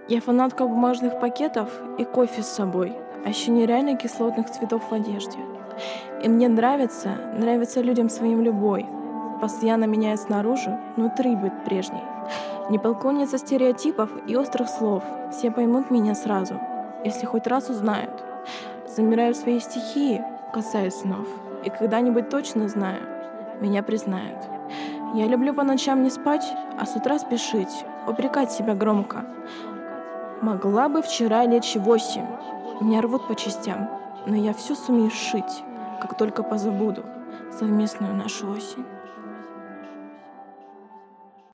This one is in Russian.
Я фанатка бумажных пакетов и кофе с собой, а еще нереально кислотных цветов в одежде. И мне нравится людям своим любой. Постоянно меняет снаружи, внутри быть прежней. Не полковница стереотипов и острых слов. Все поймут меня сразу, если хоть раз узнают. Замираю в своей стихии, касаясь снов. И когда-нибудь точно знаю, меня признают. Я люблю по ночам не спать, а с утра спешить, упрекать себя громко. Могла бы вчера лечь 8. Меня рвут по частям, но я все сумею сшить, как только позабуду совместную нашу осень.